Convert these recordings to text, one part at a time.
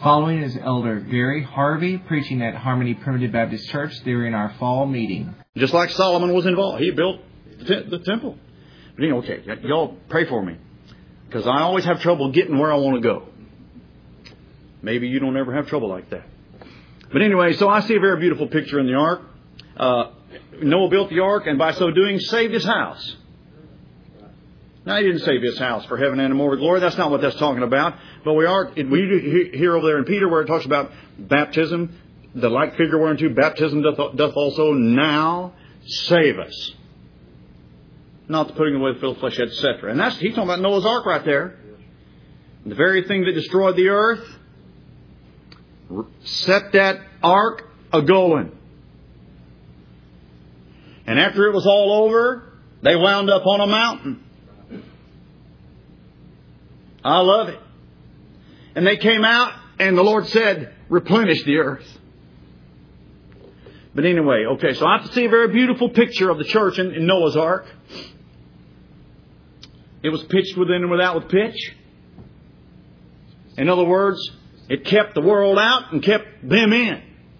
Following is Elder Gary Harvey preaching at Harmony Primitive Baptist Church during our fall meeting. Just like Solomon was involved. He built the temple. But anyway, okay, y'all pray for me. Because I always have trouble getting where I want to go. Maybe you don't ever have trouble like that. But anyway, so I see a very beautiful picture in the ark. Noah built the ark and by so doing saved his house. Now, he didn't save his house for heaven and immortal glory. That's not what that's talking about. But we hear over there in Peter where it talks about baptism. The like figure whereunto baptism doth also now save us. Not the putting away of filth, flesh, etc. And he's talking about Noah's ark right there. The very thing that destroyed the earth set that ark a-going. And after it was all over, they wound up on a mountain. I love it. And they came out and the Lord said, replenish the earth. But anyway, okay, so I see a very beautiful picture of the church in Noah's ark. It was pitched within and without with pitch. In other words, it kept the world out and kept them in.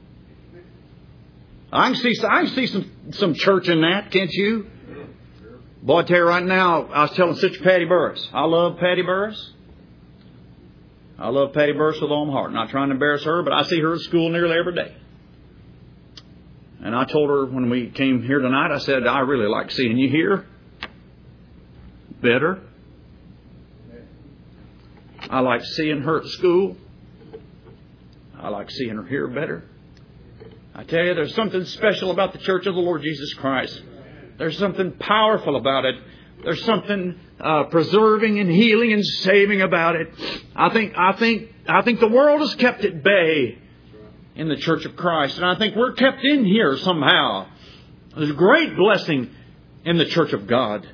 I can see some church in that, can't you? Boy, I tell you right now, I was telling Sister Patty Burris. I love Patty Burris. I love Patty Burris with all my heart. Not trying to embarrass her, but I see her at school nearly every day. And I told her when we came here tonight, I said, I really like seeing you here. Better. I like seeing her at school. I like seeing her here better. I tell you, there's something special about the Church of the Lord Jesus Christ. There's something powerful about it. There's something preserving and healing and saving about it. I think the world is kept at bay in the Church of Christ, and I think we're kept in here somehow. There's a great blessing in the Church of God.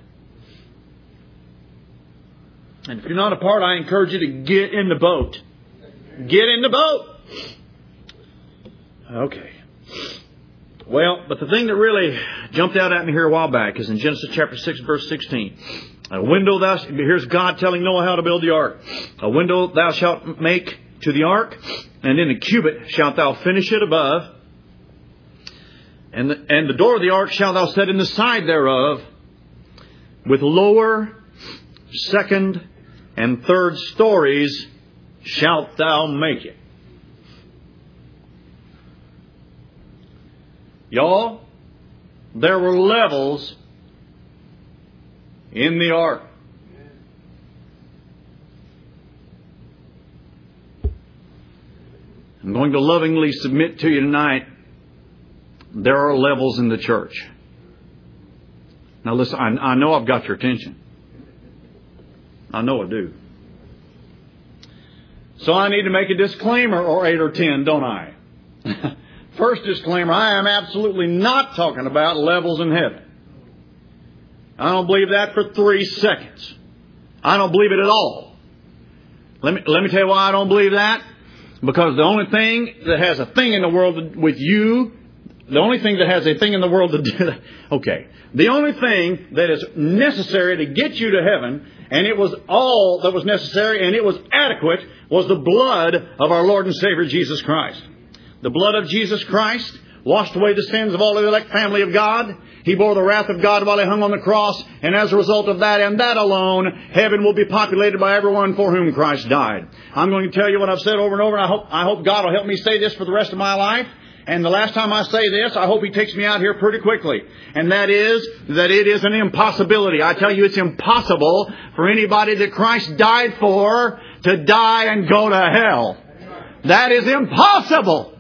And if you're not a part, I encourage you to get in the boat. Get in the boat. Okay. Well, but the thing that really jumped out at me here a while back is in Genesis chapter 6, verse 16. Here's God telling Noah how to build the ark. A window thou shalt make to the ark, and in a cubit shalt thou finish it above. And the door of the ark shalt thou set in the side thereof. With lower, second, and third stories shalt thou make it. Y'all, there were levels in the ark. I'm going to lovingly submit to you tonight, there are levels in the church. Now listen, I know I've got your attention. I know I do. So I need to make a disclaimer or 8 or 10, don't I? First disclaimer, I am absolutely not talking about levels in heaven. I don't believe that for 3 seconds. I don't believe it at all. Let me tell you why I don't believe that. Because the only thing that has a thing in the world with you, the only thing that has a thing in the world to do, okay, the only thing that is necessary to get you to heaven, and it was all that was necessary and it was adequate, was the blood of our Lord and Savior Jesus Christ. The blood of Jesus Christ washed away the sins of all the elect family of God. He bore the wrath of God while He hung on the cross. And as a result of that and that alone, heaven will be populated by everyone for whom Christ died. I'm going to tell you what I've said over and over. I hope God will help me say this for the rest of my life. And the last time I say this, I hope He takes me out here pretty quickly. And that is that it is an impossibility. I tell you, it's impossible for anybody that Christ died for to die and go to hell. That is impossible.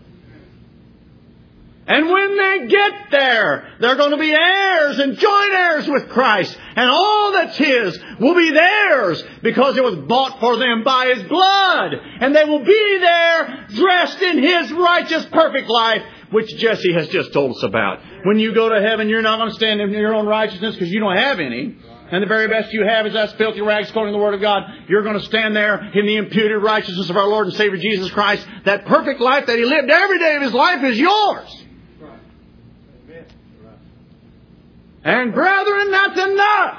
And when they get there, they're going to be heirs and joint heirs with Christ. And all that's His will be theirs because it was bought for them by His blood. And they will be there dressed in His righteous, perfect life, which Jesse has just told us about. When you go to heaven, you're not going to stand in your own righteousness because you don't have any. And the very best you have is that filthy rags quoting the Word of God. You're going to stand there in the imputed righteousness of our Lord and Savior Jesus Christ. That perfect life that He lived every day of His life is yours. And brethren, that's enough.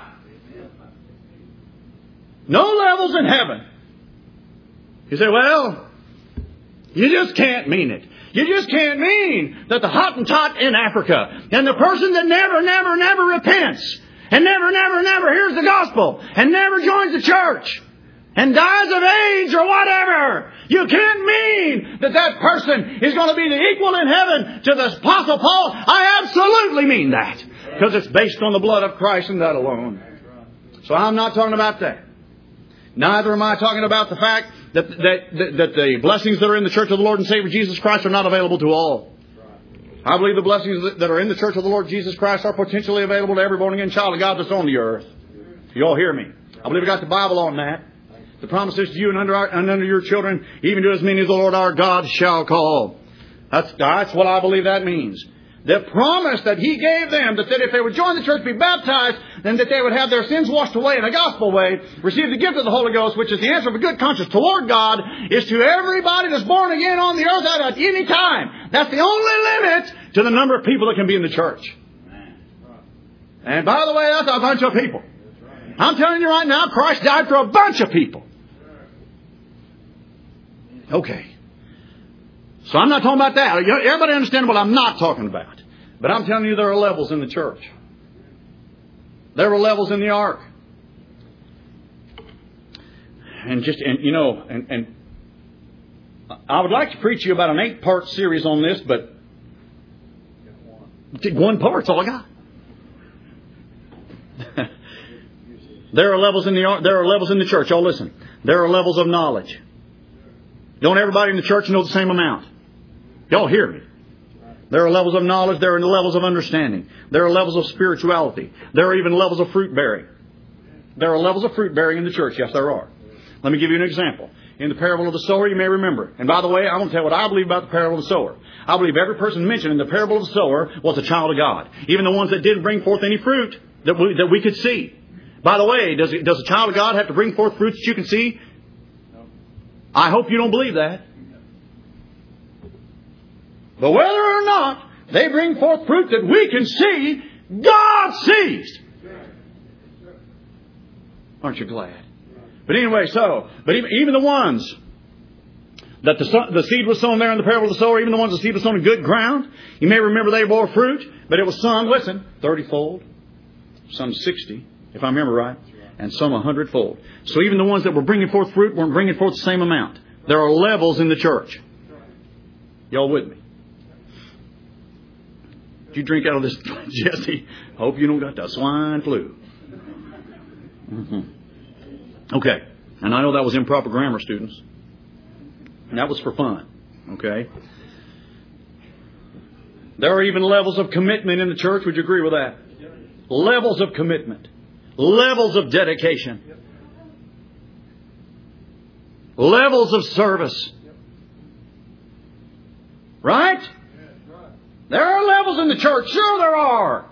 No levels in heaven. You say, well, You just can't mean it. You just can't mean that the Hottentot in Africa and the person that never repents and never hears the gospel and never joins the church and dies of AIDS or whatever, you can't mean that that person is going to be the equal in heaven to the Apostle Paul. I absolutely mean that, because it's based on the blood of Christ and that alone. So I'm not talking about that. Neither am I talking about the fact that the blessings that are in the church of the Lord and Savior Jesus Christ are not available to all. I believe the blessings that are in the church of the Lord Jesus Christ are potentially available to every born-again child of God that's on the earth. You all hear me? I believe I got the Bible on that. The promise is to you and under your children, even to as many as the Lord our God shall call. That's what I believe that means. The promise that He gave them, that if they would join the church, be baptized, then that they would have their sins washed away in a gospel way, receive the gift of the Holy Ghost, which is the answer of a good conscience toward God, is to everybody that's born again on the earth at any time. That's the only limit to the number of people that can be in the church. And by the way, that's a bunch of people. I'm telling you right now, Christ died for a bunch of people. Okay. So I'm not talking about that. Everybody understand what I'm not talking about. But I'm telling you there are levels in the church. There were levels in the ark. And I would like to preach you about an 8-part series on this, but one part's all I got. There are levels in the ark. There are levels in the church. Y'all listen. There are levels of knowledge. Don't everybody in the church know the same amount? Y'all hear me? There are levels of knowledge. There are levels of understanding. There are levels of spirituality. There are even levels of fruit bearing. There are levels of fruit bearing in the church. Yes, there are. Let me give you an example. In the parable of the sower, you may remember. And by the way, I want to tell you what I believe about the parable of the sower. I believe every person mentioned in the parable of the sower was a child of God. Even the ones that didn't bring forth any fruit that we could see. By the way, does a child of God have to bring forth fruits that you can see? I hope you don't believe that. But whether or not they bring forth fruit that we can see, God sees. Aren't you glad? But anyway, but even the ones that the seed was sown there in the parable of the sower, even the ones the seed was sown in good ground, you may remember they bore fruit, but it was some, listen, 30-fold, some 60, if I remember right, and some 100-fold. So even the ones that were bringing forth fruit weren't bringing forth the same amount. There are levels in the church. Y'all with me? Did you drink out of this, Jesse? Hope you don't got the swine flu. Mm-hmm. Okay. And I know that was improper grammar, students. And that was for fun. Okay. There are even levels of commitment in the church. Would you agree with that? Levels of commitment. Levels of dedication. Levels of service. Right? There are levels in the church. Sure there are.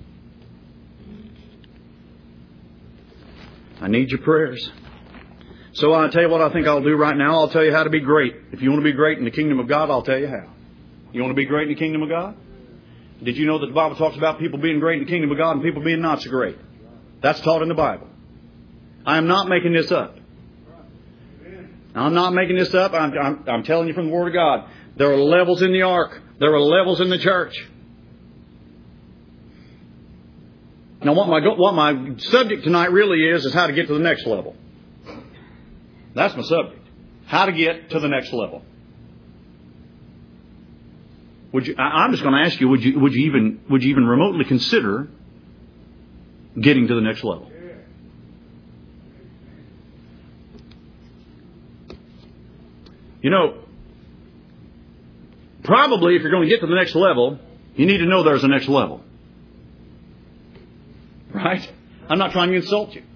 I need your prayers. So I'll tell you what I think I'll do right now. I'll tell you how to be great. If you want to be great in the kingdom of God, I'll tell you how. You want to be great in the kingdom of God? Did you know that the Bible talks about people being great in the kingdom of God and people being not so great? That's taught in the Bible. I am not making this up. I'm not making this up. I'm telling you from the Word of God. There are levels in the ark. There are levels in the church. Now, what my subject tonight really is how to get to the next level. That's my subject. How to get to the next level. I'm just going to ask you, would you even remotely consider getting to the next level? You know, probably if you're going to get to the next level, you need to know there's a next level. Right? I'm not trying to insult you.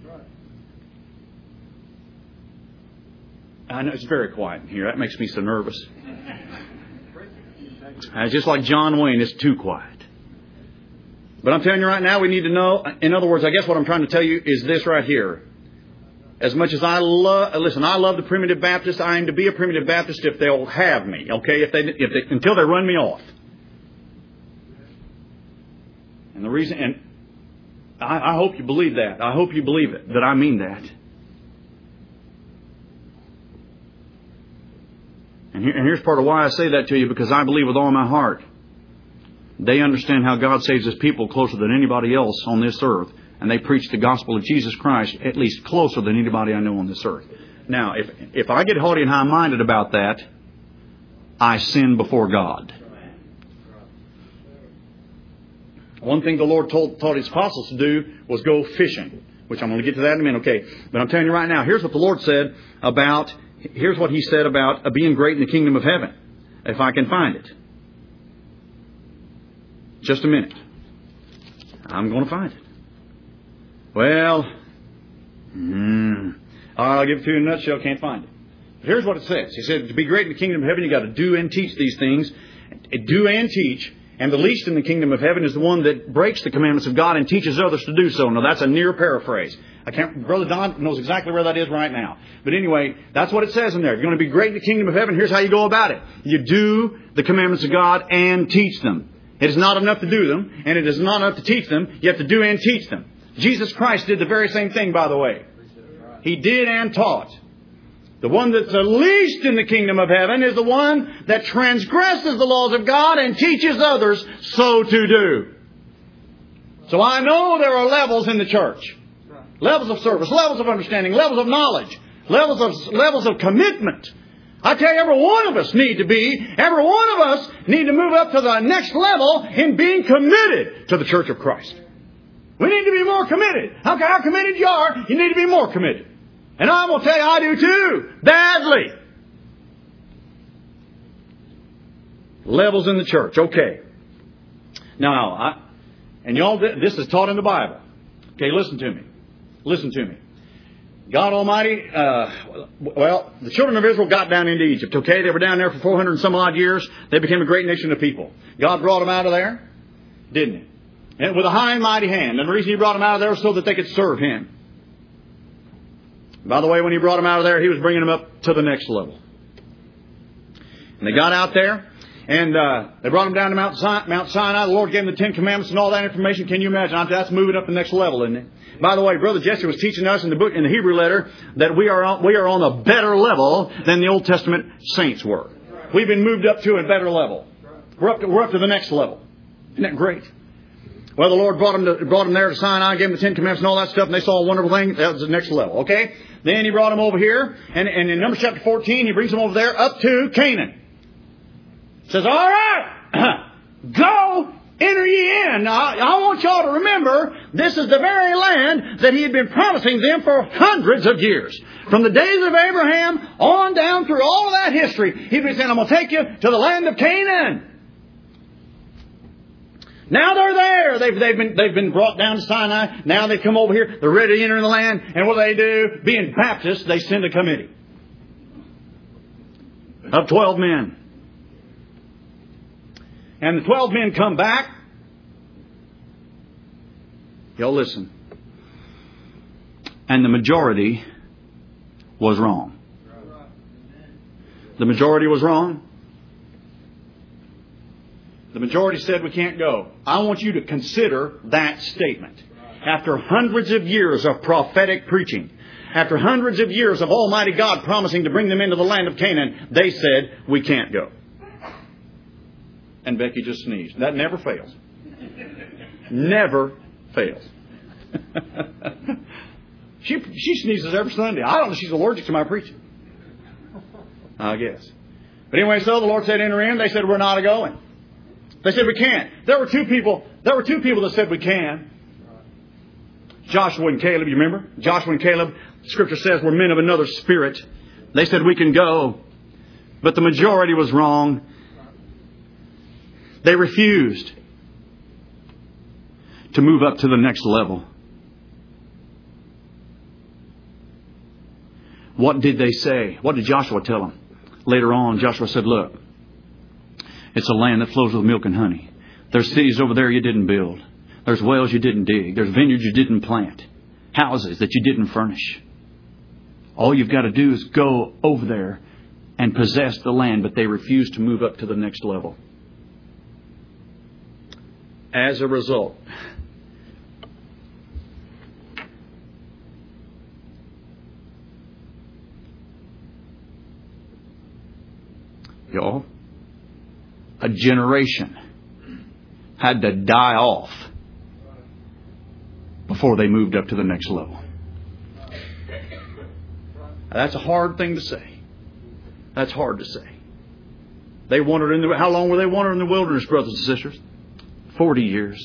I know it's very quiet in here. That makes me so nervous. Just like John Wayne, it's too quiet. But I'm telling you right now, we need to know. In other words, I guess what I'm trying to tell you is this right here. As much as I love the Primitive Baptists, I aim to be a Primitive Baptist if they'll have me. Okay, until they run me off. And the reason, and I hope you believe that. I hope you believe it, that I mean that. And here's part of why I say that to you, because I believe with all my heart they understand how God saves His people closer than anybody else on this earth. And they preach the gospel of Jesus Christ at least closer than anybody I know on this earth. Now, if I get haughty and high-minded about that, I sin before God. One thing the Lord taught His apostles to do was go fishing, which I'm going to get to that in a minute. Okay, but I'm telling you right now, here's what the Lord said about, here's what He said about being great in the kingdom of heaven, if I can find it. Just a minute. I'm going to find it. Well, I'll give it to you in a nutshell. Can't find it. But here's what it says. He said, to be great in the kingdom of heaven, you've got to do and teach these things. Do and teach. And the least in the kingdom of heaven is the one that breaks the commandments of God and teaches others to do so. Now, that's a near paraphrase. Brother Don knows exactly where that is right now. But anyway, that's what it says in there. You're going to be great in the kingdom of heaven. Here's how you go about it. You do the commandments of God and teach them. It is not enough to do them, and it is not enough to teach them. You have to do and teach them. Jesus Christ did the very same thing, by the way. He did and taught. The one that's the least in the kingdom of heaven is the one that transgresses the laws of God and teaches others so to do. So I know there are levels in the church. Levels of service, levels of understanding, levels of knowledge, levels of commitment. I tell you, every one of us need to move up to the next level in being committed to the church of Christ. We need to be more committed. I don't care how committed you are, you need to be more committed. And I'm going to tell you, I do too. Badly. Levels in the church. Okay. Now, y'all, this is taught in the Bible. Okay, listen to me. Listen to me. God Almighty, the children of Israel got down into Egypt, okay? They were down there for 400 and some odd years. They became a great nation of people. God brought them out of there, didn't He? And with a high and mighty hand. And the reason He brought them out of there was so that they could serve Him. By the way, when He brought them out of there, He was bringing them up to the next level. And they got out there, and they brought them down to Mount Sinai. The Lord gave them the 10 Commandments and all that information. Can you imagine? That's moving up the next level, isn't it? By the way, Brother Jesse was teaching us in the Hebrew letter that we are on a better level than the Old Testament saints were. We've been moved up to a better level. We're up to the next level. Isn't that great? Well, the Lord brought them there to Sinai, gave them the 10 Commandments and all that stuff, and they saw a wonderful thing. That was the next level, okay? Then He brought them over here, and in Numbers chapter 14, He brings them over there up to Canaan. Says, all right, go, enter ye in. Now, I want y'all to remember, this is the very land that He had been promising them for hundreds of years. From the days of Abraham on down through all of that history, He'd been saying, I'm going to take you to the land of Canaan. Now they're there. They've been brought down to Sinai. Now they've come over here. They're ready to enter the land. And what do? Being Baptists, they send a committee of 12 men. And the 12 men come back. Y'all listen. And the majority was wrong. The majority was wrong. The majority said we can't go. I want you to consider that statement. After hundreds of years of prophetic preaching, after hundreds of years of Almighty God promising to bring them into the land of Canaan, they said we can't go. And Becky just sneezed. That never fails. Never fails. She sneezes every Sunday. I don't know if she's allergic to my preaching. I guess. But anyway, so the Lord said enter in. They said we're not going. They said we can't. There were two people that said we can. Joshua and Caleb, you remember? Joshua and Caleb, Scripture says, were men of another spirit. They said we can go. But the majority was wrong. They refused to move up to the next level. What did they say? What did Joshua tell them? Later on, Joshua said, look, it's a land that flows with milk and honey. There's cities over there you didn't build. There's wells you didn't dig. There's vineyards you didn't plant. Houses that you didn't furnish. All you've got to do is go over there and possess the land, but they refuse to move up to the next level. As a result, y'all, a generation had to die off before they moved up to the next level. That's a hard thing to say. That's hard to say. They wandered in the... How long were they wandering in the wilderness, brothers and sisters? 40 years.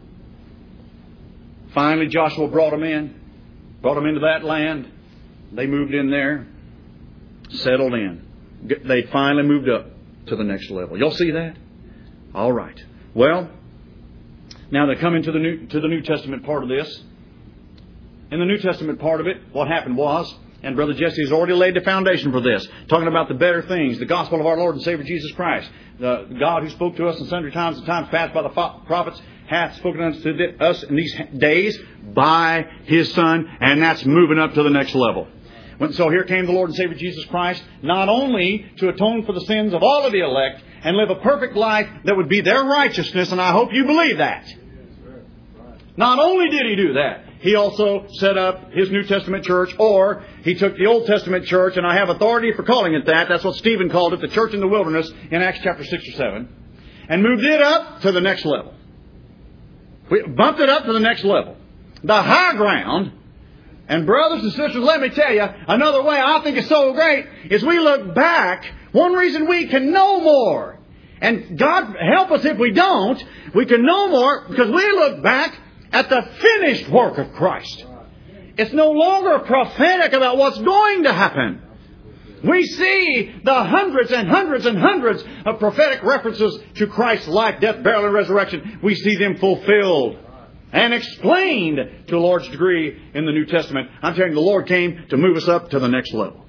Finally, Joshua brought them in. Brought them into that land. They moved in there. Settled in. They finally moved up to the next level. Y'all see that? All right. Well, now they come into the New Testament part of this. In the New Testament part of it, what happened was, and Brother Jesse has already laid the foundation for this, talking about the better things, the gospel of our Lord and Savior Jesus Christ. The God who spoke to us in sundry times and times past by the prophets hath spoken unto us in these days by His Son, and that's moving up to the next level. So here came the Lord and Savior Jesus Christ, not only to atone for the sins of all of the elect and live a perfect life that would be their righteousness, and I hope you believe that. Not only did He do that, He also set up His New Testament church, or He took the Old Testament church, and I have authority for calling it that. That's what Stephen called it, the church in the wilderness, in Acts chapter 6 or 7, and moved it up to the next level. We bumped it up to the next level. The high ground. And brothers and sisters, let me tell you, another way I think is so great is we look back. One reason we can know more, and God help us if we don't, we can know more because we look back at the finished work of Christ. It's no longer prophetic about what's going to happen. We see the hundreds and hundreds and hundreds of prophetic references to Christ's life, death, burial, and resurrection. We see them fulfilled and explained to a large degree in the New Testament. I'm telling you, the Lord came to move us up to the next level.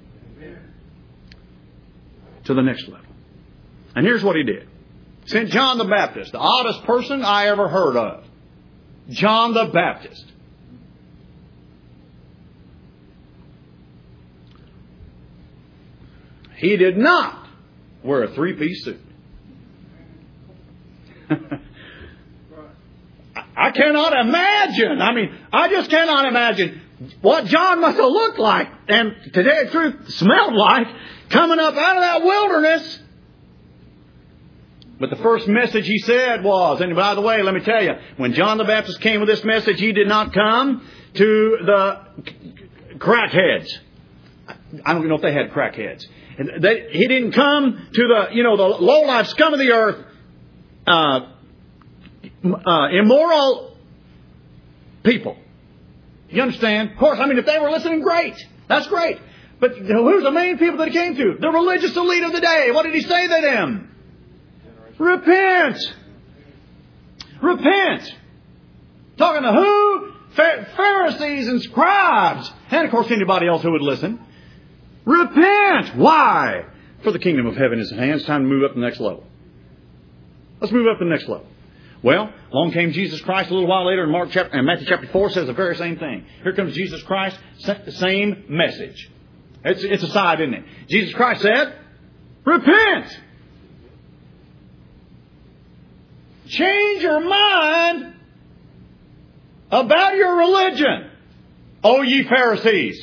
To the next level. And here's what He did. Sent John the Baptist, the oddest person I ever heard of. John the Baptist. He did not wear a three-piece suit. I cannot imagine. I just cannot imagine what John must have looked like, and to tell you the truth, smelled like, coming up out of that wilderness. But the first message he said was, and by the way, let me tell you, when John the Baptist came with this message, he did not come to the crackheads. I don't even know if they had crackheads. He didn't come to the low-life scum of the earth, immoral people. You understand? Of course, if they were listening, great. That's great. But who's the main people that he came to? The religious elite of the day. What did he say to them? Repent. Repent. Talking to who? Pharisees and scribes. And of course, anybody else who would listen. Repent. Why? For the kingdom of heaven is at hand. It's time to move up to the next level. Let's move up to the next level. Well, along came Jesus Christ a little while later in Matthew chapter 4 says the very same thing. Here comes Jesus Christ, the same message. It's a side, isn't it? Jesus Christ said, repent. Change your mind about your religion, O ye Pharisees.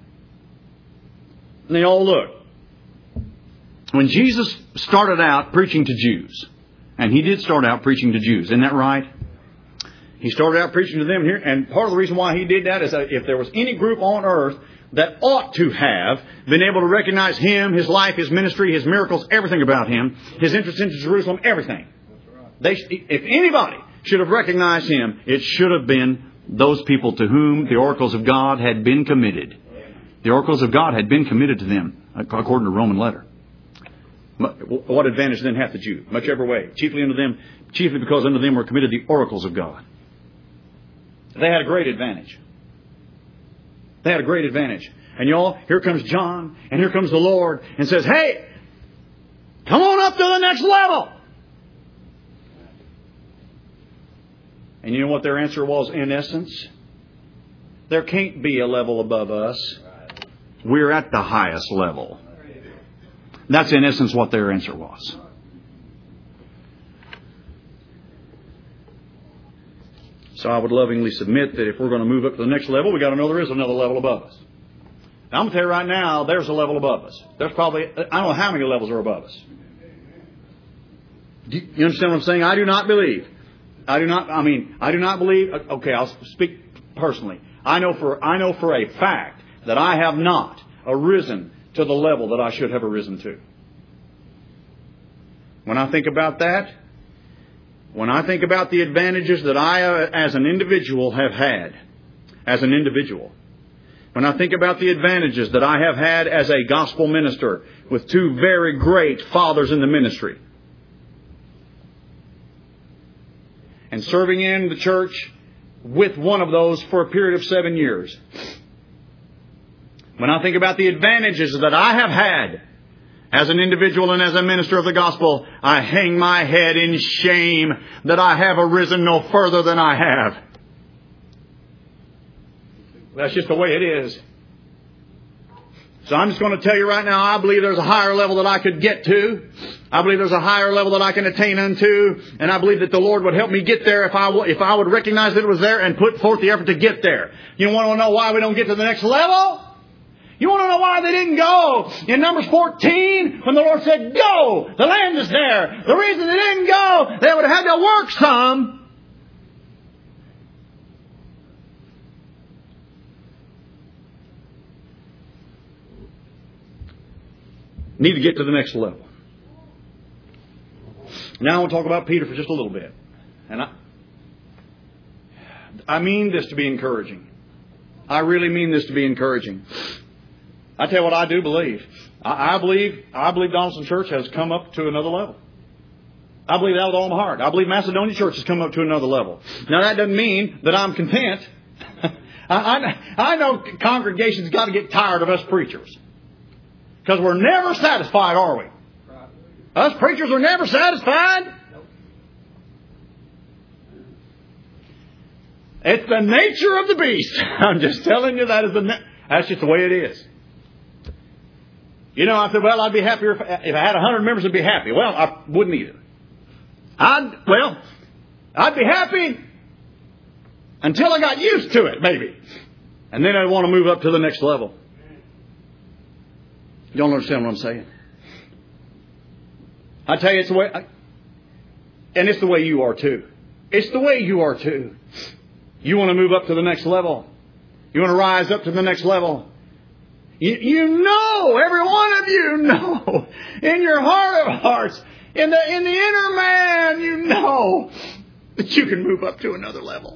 And they all look. When Jesus started out preaching to Jews, and He did start out preaching to Jews, isn't that right? He started out preaching to them here, and part of the reason why He did that is that if there was any group on earth that ought to have been able to recognize Him, His life, His ministry, His miracles, everything about Him, His entrance into Jerusalem, everything. If anybody should have recognized Him, it should have been those people to whom the oracles of God had been committed. The oracles of God had been committed to them, according to Roman letter. What advantage then hath the Jew? Whichever way. Chiefly because unto them were committed the oracles of God. They had a great advantage. They had a great advantage. And y'all, here comes John, and here comes the Lord, and says, hey, come on up to the next level. And you know what their answer was in essence? There can't be a level above us. We're at the highest level. That's in essence what their answer was. So I would lovingly submit that if we're going to move up to the next level, we've got to know there is another level above us. Now, I'm going to tell you right now, there's a level above us. There's probably, I don't know how many levels are above us. Do you understand what I'm saying? I do not believe. I do not believe. Okay, I'll speak personally. I know for a fact that I have not arisen to the level that I should have arisen to. When I think about that, when I think about the advantages that I as an individual have had, as an individual, when I think about the advantages that I have had as a gospel minister with two very great fathers in the ministry, and serving in the church with one of those for a period of 7 years. When I think about the advantages that I have had as an individual and as a minister of the gospel, I hang my head in shame that I have arisen no further than I have. That's just the way it is. So I'm just going to tell you right now, I believe there's a higher level that I could get to. I believe there's a higher level that I can attain unto. And I believe that the Lord would help me get there if I would recognize that it was there and put forth the effort to get there. You want to know why we don't get to the next level? You want to know why they didn't go? In Numbers 14, when the Lord said, go, the land is there. The reason they didn't go, they would have had to work some. Need to get to the next level. Now I want to talk about Peter for just a little bit. And I mean this to be encouraging. I really mean this to be encouraging. I tell you what I do believe. I believe Donaldson Church has come up to another level. I believe that with all my heart. I believe Macedonia Church has come up to another level. Now that doesn't mean that I'm content. I know congregations got to get tired of us preachers. Because we're never satisfied, are we? Us preachers are never satisfied. It's the nature of the beast. I'm just telling you that's just the way it is. You know, I said, well, I'd be happier if I had 100 members, I'd be happy. Well, I wouldn't either. I'd be happy until I got used to it, maybe. And then I'd want to move up to the next level. You don't understand what I'm saying? I tell you, it's the way, and it's the way you are too. It's the way you are too. You want to move up to the next level. You want to rise up to the next level. You know, every one of you know, in your heart of hearts, in the inner man, you know that you can move up to another level.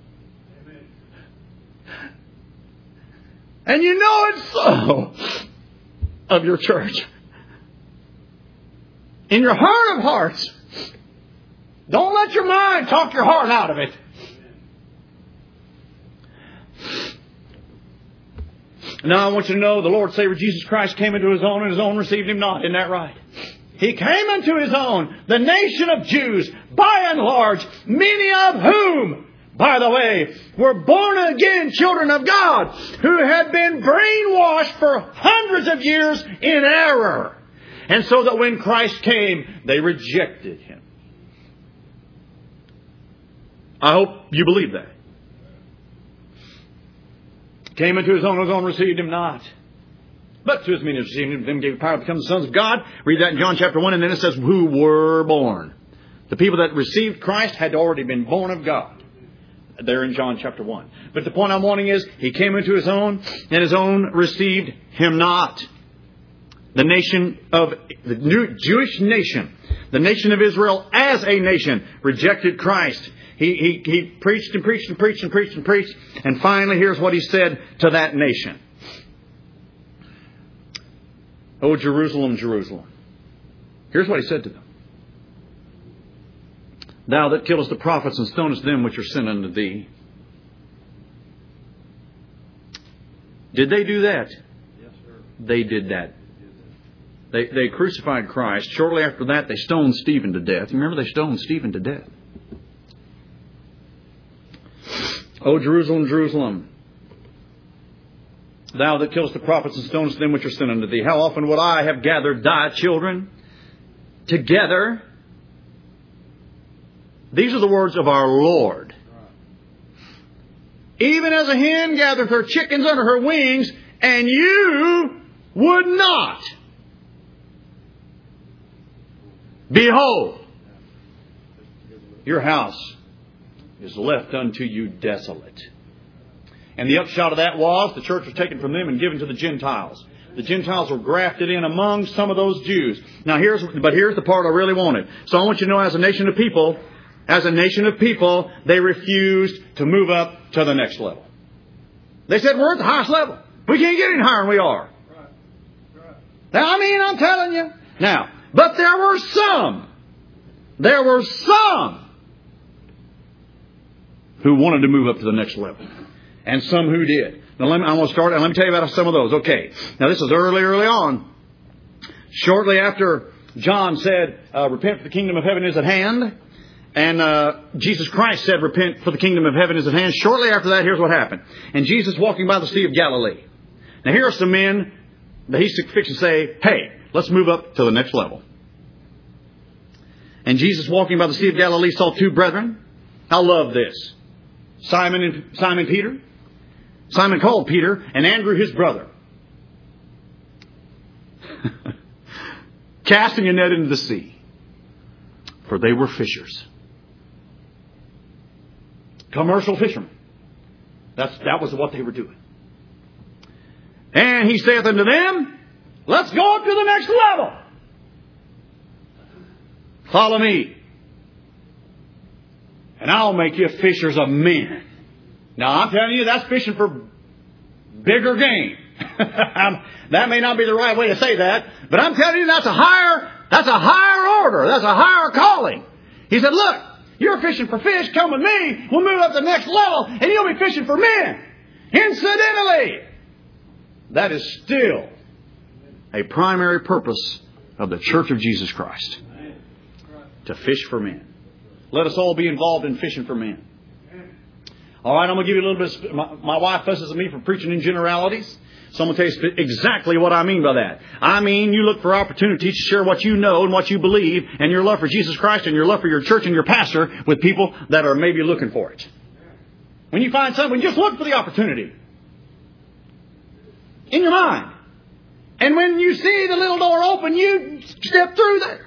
And you know it's so of your church. In your heart of hearts. Don't let your mind talk your heart out of it. Now I want you to know the Lord Savior Jesus Christ came into His own and His own received Him not. Isn't that right? He came into His own, the nation of Jews, by and large, many of whom, by the way, were born again children of God, who had been brainwashed for hundreds of years in error. And so that when Christ came, they rejected Him. I hope you believe that. Came into His own received Him not. But to as many as received Him, them gave power to become the sons of God. Read that in John chapter 1, and then it says, who were born. The people that received Christ had already been born of God. There in John chapter 1. But the point I'm wanting is, He came into His own, and His own received Him not. The nation of the new Jewish nation, the nation of Israel as a nation, rejected Christ. He preached and preached and preached and preached and preached. And finally, here's what He said to that nation. Oh, Jerusalem, Jerusalem. Here's what He said to them. Thou that killest the prophets and stonest them which are sent unto thee. Did they do that? Yes, sir. They did that. They crucified Christ. Shortly after that, they stoned Stephen to death. You remember they stoned Stephen to death. O Jerusalem, Jerusalem, thou that killest the prophets and stonest them which are sent unto thee, how often would I have gathered thy children together? These are the words of our Lord. Even as a hen gathereth her chickens under her wings, and you would not. Behold, your house is left unto you desolate. And the upshot of that was the church was taken from them and given to the Gentiles. The Gentiles were grafted in among some of those Jews. Now here's the part I really wanted. So I want you to know, as a nation of people, they refused to move up to the next level. They said, we're at the highest level. We can't get any higher than we are. Now, I'm telling you. Now, but there were some who wanted to move up to the next level. And some who did. Now, I'm going to start, and let me tell you about some of those. Okay. Now, this is early on. Shortly after John said, repent, for the kingdom of heaven is at hand. And Jesus Christ said, repent, for the kingdom of heaven is at hand. Shortly after that, here's what happened. And Jesus walking by the Sea of Galilee. Now, here are some men that he's fixing to say, hey, let's move up to the next level. And Jesus walking by the Sea of Galilee saw two brethren. I love this. Simon Peter. Simon called Peter, and Andrew his brother. Casting a net into the sea. For they were fishers. Commercial fishermen. That was what they were doing. And he saith unto them, let's go up to the next level. Follow me. And I'll make you fishers of men. Now, I'm telling you, that's fishing for bigger game. That may not be the right way to say that, but I'm telling you, that's a higher order. That's a higher calling. He said, look, you're fishing for fish. Come with me. We'll move up to the next level, and you'll be fishing for men. Incidentally, that is still a primary purpose of the Church of Jesus Christ. To fish for men. Let us all be involved in fishing for men. All right, I'm going to give you a little bit. My wife fusses at me for preaching in generalities. So I'm going to tell you exactly what I mean by that. I mean, you look for opportunities to share what you know and what you believe and your love for Jesus Christ and your love for your church and your pastor with people that are maybe looking for it. When you find something, just look for the opportunity. In your mind. And when you see the little door open, you step through there.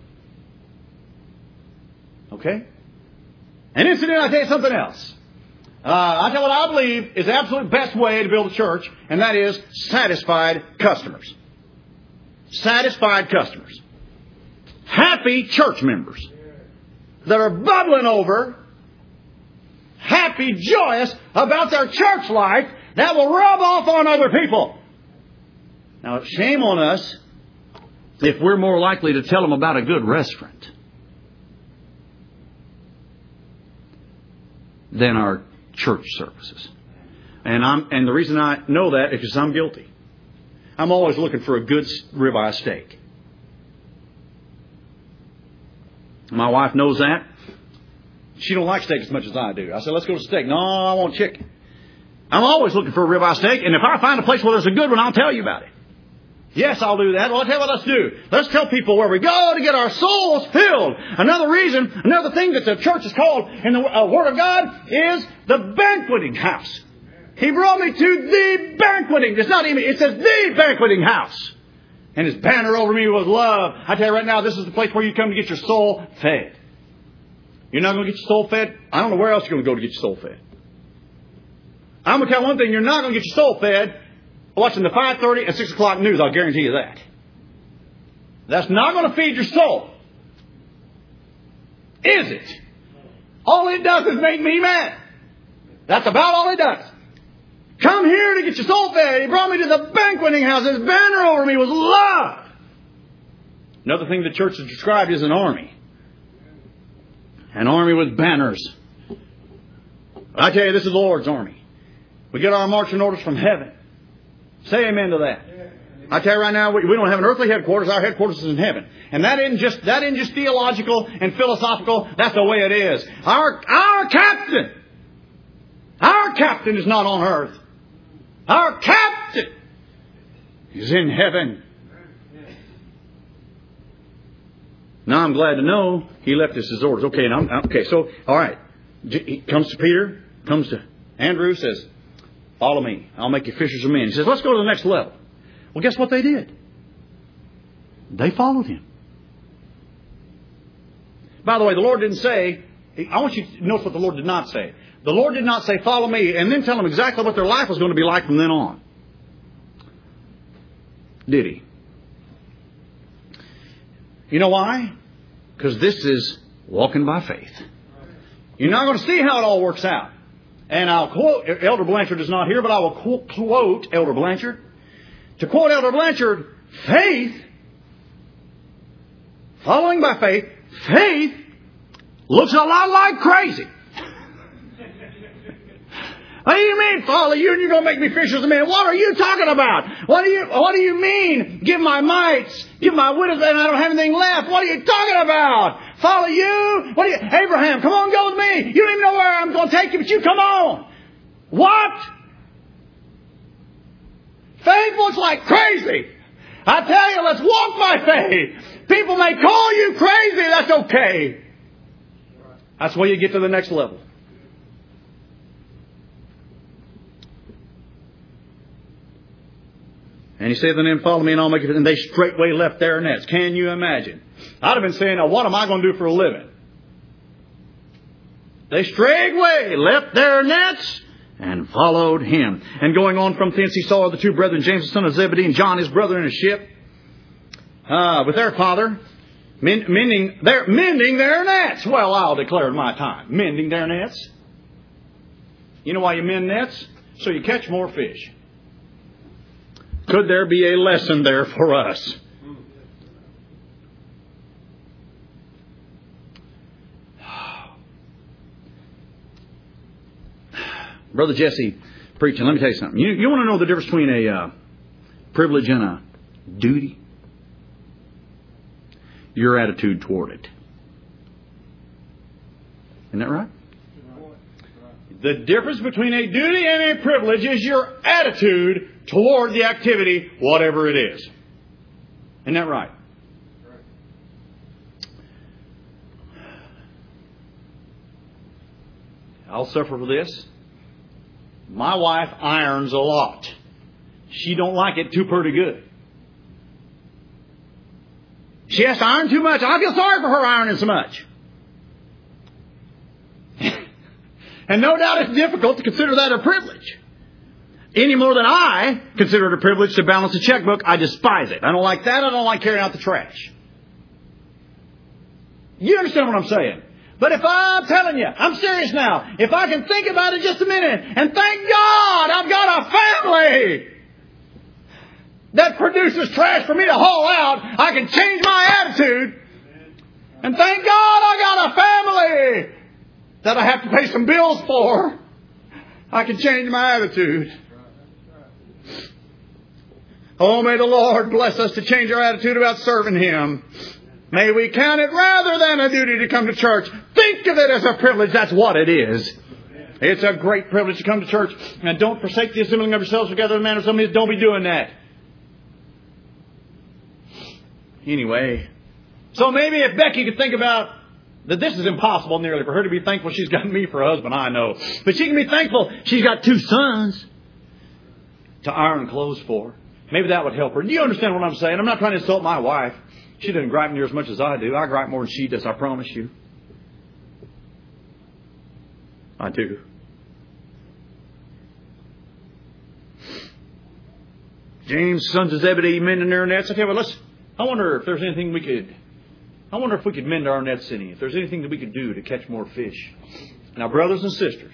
Okay? And incidentally, I'll tell you something else. I tell you what I believe is the absolute best way to build a church, and that is satisfied customers. Satisfied customers. Happy church members that are bubbling over, happy, joyous about their church life that will rub off on other people. Now, shame on us if we're more likely to tell them about a good restaurant than our church services. And the reason I know that is because I'm guilty. I'm always looking for a good ribeye steak. My wife knows that. She don't like steak as much as I do. I said, let's go to steak. No, I want chicken. I'm always looking for a ribeye steak, and if I find a place where there's a good one, I'll tell you about it. Yes, I'll do that. Well, I'll tell you what let's do. Let's tell people where we go to get our souls filled. Another thing that the church is called in the Word of God is the banqueting house. He brought me to the banqueting. It says the banqueting house. And his banner over me was love. I tell you right now, this is the place where you come to get your soul fed. You're not going to get your soul fed? I don't know where else you're going to go to get your soul fed. I'm going to tell one thing, you're not going to get your soul fed watching the 5:30 and 6 o'clock news. I'll guarantee you that. That's not going to feed your soul. Is it? All it does is make me mad. That's about all it does. Come here to get your soul fed. He brought me to the banqueting house. His banner over me was love. Another thing the church has described is an army. An army with banners. I tell you, this is the Lord's army. We get our marching orders from heaven. Say amen to that. I tell you right now, we don't have an earthly headquarters. Our headquarters is in heaven. And that isn't just theological and philosophical. That's the way it is. Our captain is not on earth. Our captain is in heaven. Now I'm glad to know he left us his orders. Okay, so, all right. He comes to Peter, comes to Andrew, says, follow me. I'll make you fishers of men. He says, let's go to the next level. Well, guess what they did? They followed him. By the way, the Lord didn't say, I want you to notice what the Lord did not say. The Lord did not say, follow me, and then tell them exactly what their life was going to be like from then on. Did He? You know why? Because this is walking by faith. You're not going to see how it all works out. And I'll quote, Elder Blanchard is not here, but I will quote Elder Blanchard. To quote Elder Blanchard, faith, following by faith, faith looks a lot like crazy. What do you mean, follow you and you're going to make me fishers of men? What are you talking about? What do you mean? Give my mites, give my widows, and I don't have anything left. What are you talking about? Follow you? Abraham, come on, go with me. You don't even know where I'm going to take you, but you come on. What? Faith looks like crazy. I tell you, let's walk by faith. People may call you crazy. That's okay. That's where you get to the next level. And He said to them, follow me and I'll make it. And they straightway left their nets. Can you imagine? I'd have been saying, now what am I going to do for a living? They straightway left their nets and followed Him. And going on from thence, He saw the two brethren, James the son of Zebedee and John his brother, in a ship with their father, mending their nets. Well, I'll declare my time. Mending their nets. You know why you mend nets? So you catch more fish. Could there be a lesson there for us? Brother Jesse preaching, let me tell you something. You want to know the difference between a privilege and a duty? Your attitude toward it. Isn't that right? The difference between a duty and a privilege is your attitude toward the activity, whatever it is. Isn't that right? I'll suffer for this. My wife irons a lot. She don't like it too pretty good. She has to iron too much. I feel sorry for her ironing so much. And no doubt it's difficult to consider that a privilege. Any more than I consider it a privilege to balance a checkbook. I despise it. I don't like that. I don't like carrying out the trash. You understand what I'm saying? But if I'm telling you, I'm serious now, if I can think about it just a minute, and thank God I've got a family that produces trash for me to haul out, I can change my attitude. And thank God I got a family that I have to pay some bills for. I can change my attitude. Oh, may the Lord bless us to change our attitude about serving Him. May we count it rather than a duty to come to church. Think of it as a privilege. That's what it is. It's a great privilege to come to church. And don't forsake the assembling of yourselves together in the manner of some is. Don't be doing that. Anyway, so maybe if Becky could think about that this is impossible nearly for her to be thankful she's got me for a husband, I know. But she can be thankful she's got two sons to iron clothes for. Maybe that would help her. Do you understand what I'm saying? I'm not trying to insult my wife. She doesn't gripe near as much as I do. I gripe more than she does, I promise you. I do. James, sons of Zebedee, mending their nets. I tell you what, I wonder if there's anything we could... I wonder if we could mend our nets any. If there's anything that we could do to catch more fish. Now, brothers and sisters,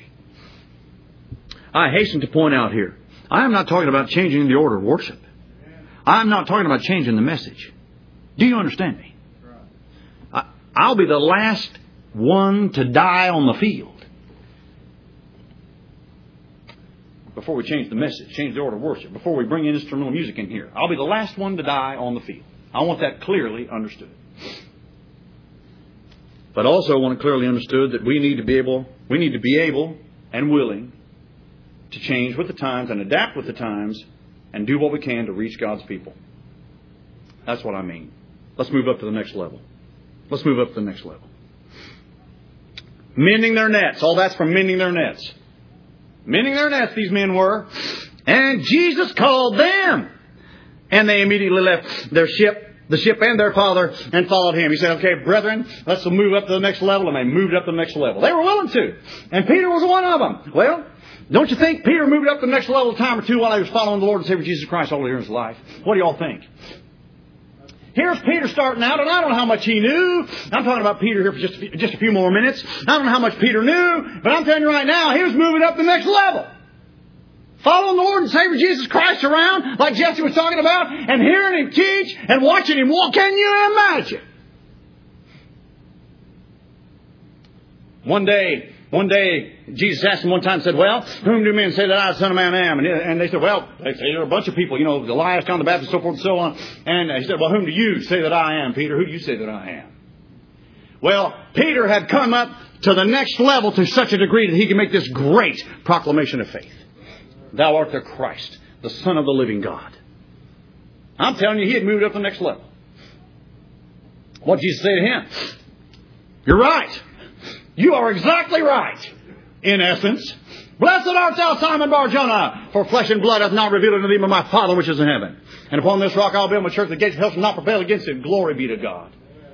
I hasten to point out here, I am not talking about changing the order of worship. I am not talking about changing the message. Do you understand me? I'll be the last one to die on the field before we change the message, change the order of worship, before we bring in instrumental music in here. I'll be the last one to die on the field. I want that clearly understood. But also I want it clearly understood that we need to be able and willing to change with the times and adapt with the times and do what we can to reach God's people. That's what I mean. Let's move up to the next level. Let's move up to the next level. Mending their nets. All that's from mending their nets. Mending their nets, these men were. And Jesus called them. And they immediately left their ship the ship and their father and followed him. He said, okay, brethren, let's move up to the next level. And they moved up to the next level. They were willing to. And Peter was one of them. Well, don't you think Peter moved up to the next level a time or two while he was following the Lord and Savior Jesus Christ all in his life? What do y'all think? Here's Peter starting out, and I don't know how much he knew. I'm talking about Peter here for just a few more minutes. I don't know how much Peter knew, but I'm telling you right now, he was moving up the next level. Following the Lord and Savior Jesus Christ around, like Jesse was talking about, and hearing him teach, and watching him walk. Can you imagine? One day, Jesus asked them one time, said, well, whom do men say that I, the Son of Man, am? And they said, well, they say there are a bunch of people, Elias, John the Baptist, so forth and so on. And he said, well, whom do you say that I am, Peter? Who do you say that I am? Well, Peter had come up to the next level to such a degree that he could make this great proclamation of faith. Thou art the Christ, the Son of the living God. I'm telling you, he had moved up to the next level. What did Jesus say to him? You're right. You are exactly right. In essence, blessed art thou, Simon Bar-Jonah, for flesh and blood hath not revealed unto thee but my Father which is in heaven. And upon this rock I'll build my church, the gates of hell shall not prevail against it. Glory be to God.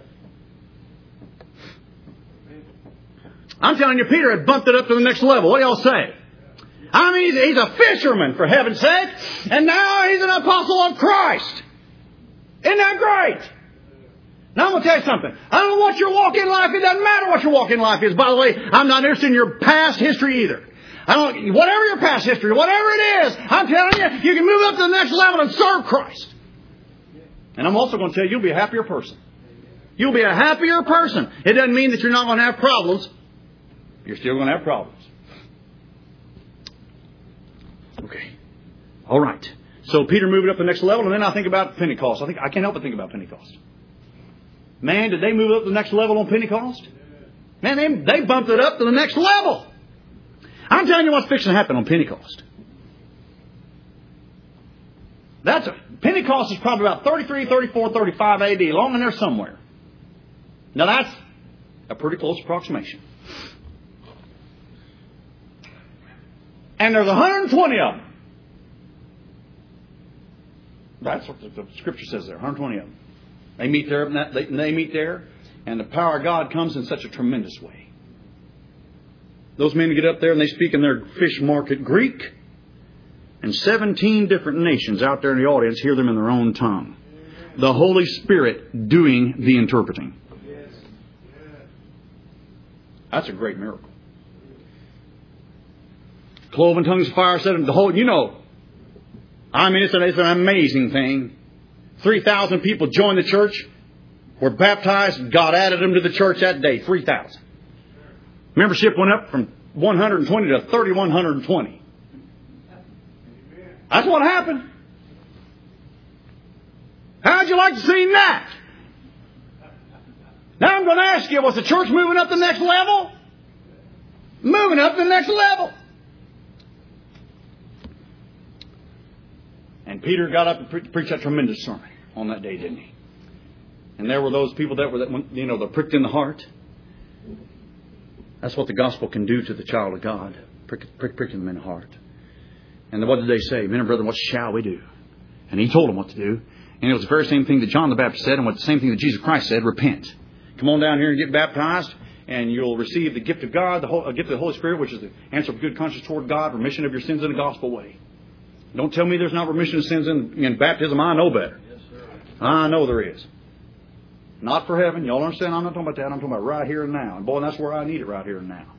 I'm telling you, Peter had bumped it up to the next level. What do y'all say? I mean, he's a fisherman, for heaven's sake, and now he's an apostle of Christ. Isn't that great? Now I'm going to tell you something. I don't know what your walk in life is. It doesn't matter what your walk in life is. By the way, I'm not interested in your past history either. Whatever your past history, whatever it is, I'm telling you, you can move up to the next level and serve Christ. And I'm also going to tell you, you'll be a happier person. You'll be a happier person. It doesn't mean that you're not going to have problems. You're still going to have problems. Okay. All right. So Peter moved up the next level, and then I think about Pentecost. I can't help but think about Pentecost. Man, did they move up to the next level on Pentecost? Man, they bumped it up to the next level. I'm telling you what's fixing to happen on Pentecost. Pentecost is probably about 33, 34, 35 AD, along in there somewhere. Now that's a pretty close approximation. And there's 120 of them. That's what the Scripture says there, 120 of them. They meet there, and the power of God comes in such a tremendous way. Those men get up there and they speak in their fish market Greek, and 17 different nations out there in the audience hear them in their own tongue. The Holy Spirit doing the interpreting. That's a great miracle. Cloven tongues of fire said, the whole, it's an amazing thing. 3,000 people joined the church, were baptized, God added them to the church that day. 3,000. Membership went up from 120 to 3,120. That's what happened. How'd you like to see that? Now I'm going to ask you, was the church moving up the next level? Moving up the next level. And Peter got up and preached that tremendous sermon on that day, didn't he? And there were those people that pricked in the heart. That's what the gospel can do to the child of God. Pricking them in the heart. And what did they say? Men and brethren, what shall we do? And he told them what to do. And it was the very same thing that John the Baptist said, and the same thing that Jesus Christ said, repent. Come on down here and get baptized, and you'll receive the gift of God, the gift of the Holy Spirit, which is the answer of good conscience toward God, remission of your sins in the gospel way. Don't tell me there's not remission of sins in baptism. I know better. Yes, sir. I know there is. Not for heaven. Y'all understand? I'm not talking about that. I'm talking about right here and now. And boy, that's where I need it, right here and now.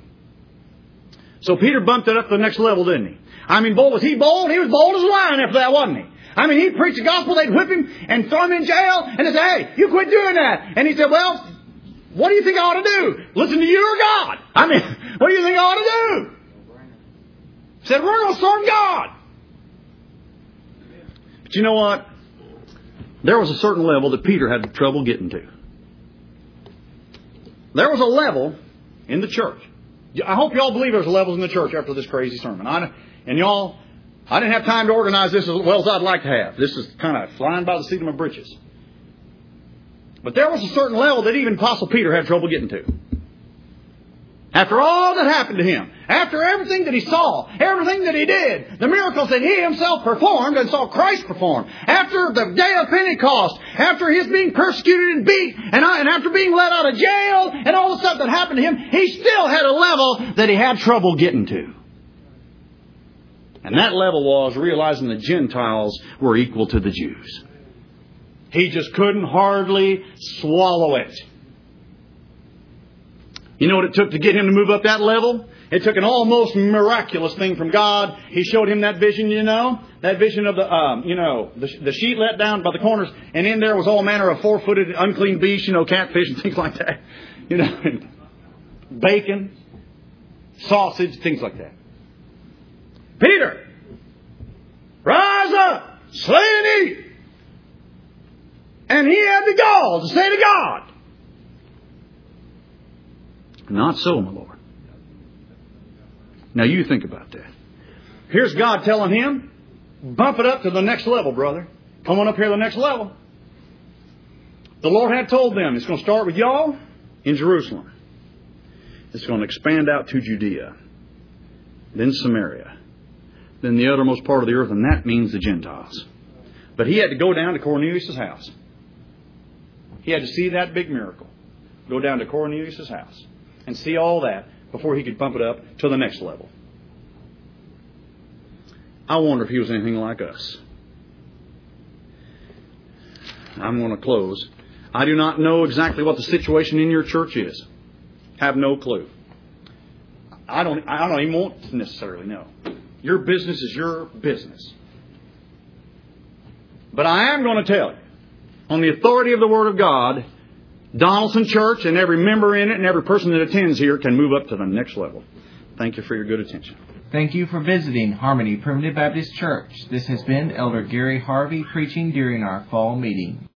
So Peter bumped it up to the next level, didn't he? I mean, boy, was he bold? He was bold as a lion after that, wasn't he? I mean, he preached the gospel. They'd whip him and throw him in jail. And they'd say, hey, you quit doing that. And he said, well, what do you think I ought to do? Listen to you or God? I mean, what do you think I ought to do? He said, we're going to serve God. But you know what? There was a certain level that Peter had trouble getting to. There was a level in the church. I hope y'all believe there's levels in the church after this crazy sermon. I didn't have time to organize this as well as I'd like to have. This is kind of flying by the seat of my britches. But there was a certain level that even Apostle Peter had trouble getting to. After all that happened to him, after everything that he saw, everything that he did, the miracles that he himself performed and saw Christ perform, after the day of Pentecost, after his being persecuted and beat, and after being let out of jail, and all the stuff that happened to him, he still had a level that he had trouble getting to. And that level was realizing the Gentiles were equal to the Jews. He just couldn't hardly swallow it. You know what it took to get him to move up that level? It took an almost miraculous thing from God. He showed him that vision, that vision of the sheet let down by the corners, and in there was all manner of 4-footed unclean beasts, catfish and things like that, and bacon, sausage, things like that. Peter, rise up, slay and eat. And he had the gall to say to God, not so, my Lord. Now you think about that. Here's God telling him, bump it up to the next level, brother. Come on up here to the next level. The Lord had told them, it's going to start with y'all in Jerusalem. It's going to expand out to Judea. Then Samaria. Then the uttermost part of the earth, and that means the Gentiles. But he had to go down to Cornelius' house. He had to see that big miracle. Go down to Cornelius' house. And see all that before he could bump it up to the next level. I wonder if he was anything like us. I'm going to close. I do not know exactly what the situation in your church is. Have no clue. I don't even want to necessarily know. Your business is your business. But I am going to tell you, on the authority of the Word of God, Donaldson Church and every member in it and every person that attends here can move up to the next level. Thank you for your good attention. Thank you for visiting Harmony Primitive Baptist Church. This has been Elder Gary Harvey preaching during our fall meeting.